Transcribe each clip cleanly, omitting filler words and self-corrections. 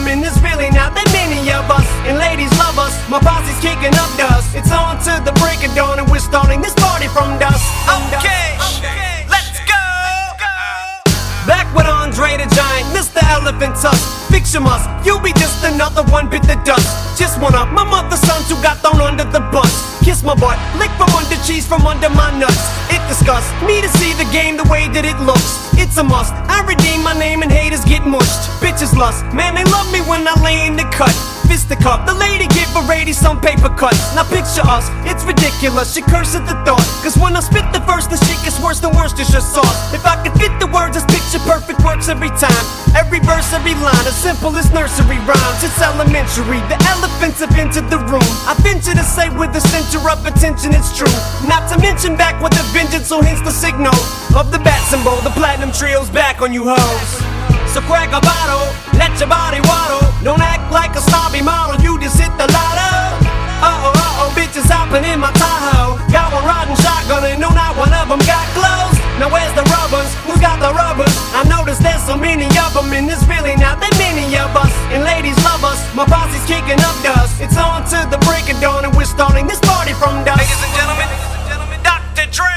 them, and there's really not that many of us. And ladies love us, my posse's kicking up dust. It's on to the break of dawn, and we're starting this party from dusk. Okay, let's go. Back with Andre the Giant, Mr. Elephant Tusk. Picture must, you'll be just another one bit the dust. Just one of my mother's sons who got thrown under the bus. Kiss my butt, lick from under cheese from under my nuts. It disgusts me to see the game the way that it looks. It's a must, I redeem my name and haters get mushed. Bitches lust, man they love me when I lay in the cut. Fisticuff, the lady give a lady some paper cuts. Now picture us, it's ridiculous, she curse at the thought. Cause when I spit the verse, the shit gets worse than worse, it's just sauce. If I could fit the words, this picture perfect works every time. Every verse, every line, as simple as nursery rhymes. It's elementary, the elephants have entered the room. I venture to say with the center of attention it's true. Not to mention back with the vengeance, so hence the signal of the bat symbol. The platinum trio's back on you hoes. So crack a bottle, let your body waddle. Don't act like a snobby model, you just hit the lotto. Uh-oh, bitches hopping in my Tahoe. Got one riding shotgun and no, not one of them got clothes. Now where's the rubbers? Who's got the rubbers? I noticed there's so many of them, and there's really not that many of us. And ladies love us, my posse's kicking up dust. It's on to the break of dawn, and we're starting this party from dusk. Ladies and gentlemen, Dr. Dre.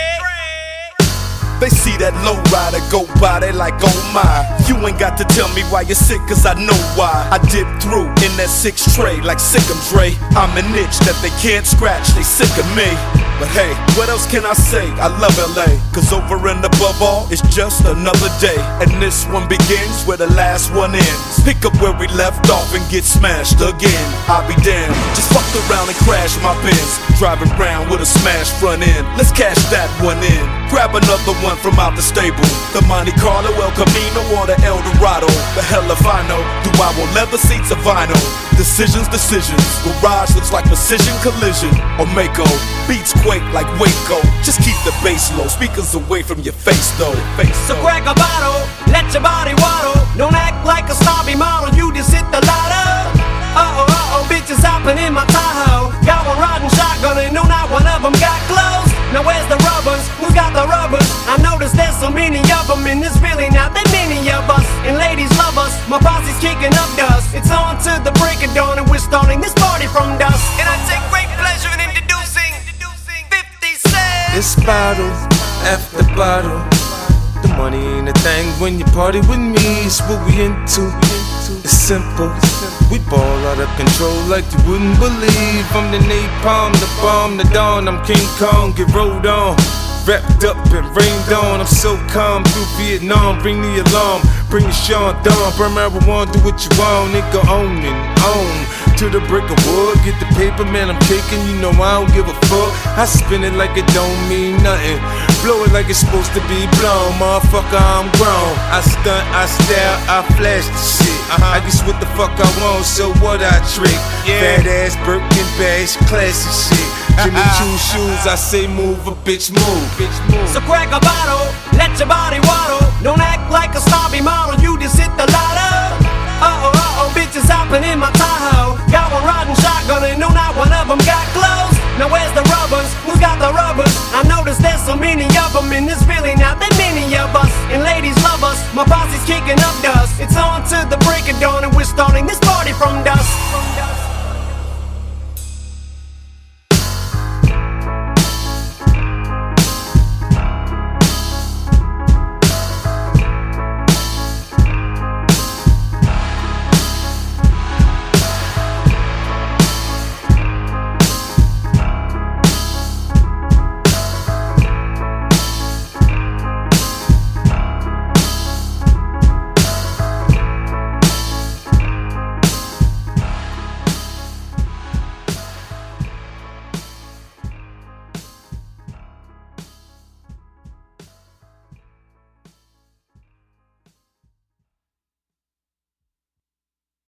They see that low rider go by, they like, oh my. You ain't got to tell me why you're sick, cause I know why. I dip through in that 6 tray like Sick'em Dre. I'm an itch that they can't scratch, they sick of me. But hey, what else can I say? I love LA, cause over and above all, it's just another day. And this one begins where the last one ends. Pick up where we left off and get smashed again. I'll be damned, just fucked around and crashed my Benz. Driving around with a smashed front end. Let's cash that one in. Grab another one from out the stable. The Monte Carlo, El Camino, or the El Dorado. The hell if I know, do I want leather seats or vinyl? Decisions, garage looks like precision collision or Mako. Beats quake like Waco. Just keep the bass low, speakers away from your face though. So crack a bottle, let your body waddle. Don't act like a snobby model, you just hit the lotto. Uh-oh, bitches hopping in my Tahoe. Got one riding shotgun and no, not one of them got clothes. Now where's the rubbers? Who's got the rubbers? I noticed there's so many of them, and there's really not that many of us. And ladies love us, my posse's kicking up dust. It's on to the break of dawn, and we're starting this party from dusk. And I take great pleasure in introducing 50 Cent. It's bottle after bottle. The money ain't a thing when you party with me. It's what we into. It's simple. We ball out of control like you wouldn't believe. I'm the napalm, the bomb, the dawn. I'm King Kong, get rolled on. Wrapped up and rained on. I'm so calm through Vietnam. Bring the alarm, bring the Sean Dawn. Burn marijuana, do what you want. Nigga on and on. To the brick of wood, get the paper, man, I'm caking. You know I don't give a fuck. I spin it like it don't mean nothing. Blow it like it's supposed to be blown. Motherfucker, I'm grown. I stunt, I style, I flash the shit. I guess what the fuck I want, so what I trick. Fat ass Birkin bags, classy shit. Jimmy Choo shoes, I say move, a bitch move. So crack a bottle, let your body waddle. Don't act like a snobby model, you just hit the lotto. Uh-oh, bitches hopping in my Tahoe. Got one riding shotgun and no, not one of them got clothes. Now where's the rubbers? Who's got the rubbers? I noticed there's so many of them, and there's really not that many of us. And ladies love us, my posse's kicking up dust. It's on to the break of dawn, and we're starting this party from dusk.